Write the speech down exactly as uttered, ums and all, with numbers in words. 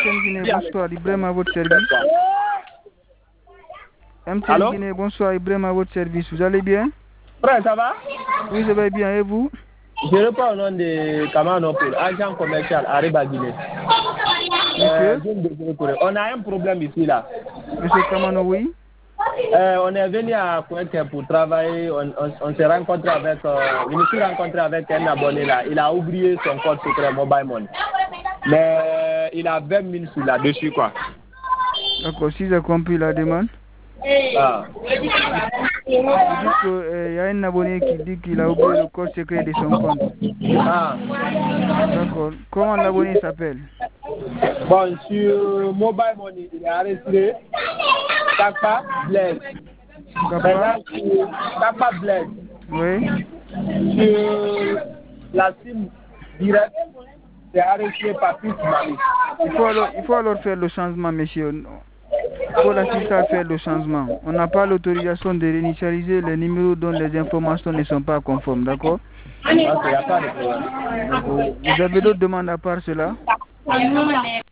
T N Guinée, bonsoir, Ibrahim à votre service. M T N Allô? Guinée, bonsoir, Ibrahim à votre service. Vous allez bien? Frère, ça va? Oui, je vais bien, et vous? Je réponds au nom de Kamanopol, agent commercial à Riba Guinée. Monsieur? Euh, on a un problème ici, là. Monsieur Kamano, oui? Euh, on est venu à Kouenté pour travailler, on, on, on s'est rencontré avec, euh, je me suis rencontré avec un abonné là, il a oublié son code secret Mobile Money. Mais euh, il a vingt mille sur là-dessus, quoi. D'accord, si j'ai compris la demande. Ah. Vous dites qu'il euh, y a un abonné qui dit qu'il a oublié le code secret de son compte. Ah. D'accord. Comment l'abonné s'appelle? Bon, sur Mobile Money, il est arrêté. Kapa Blaise. Kappa? Kapa Blaise. Oui. Sur la SIM directe, c'est arrêté par Fils Mali. Il faut, alors, il faut alors faire le changement, monsieur. Il faut l'assister à faire le changement. On n'a pas l'autorisation de réinitialiser les numéros dont les informations ne sont pas conformes, d'accord? Ok, il n'y a pas de problème. D'accord. Vous avez d'autres demandes à part cela?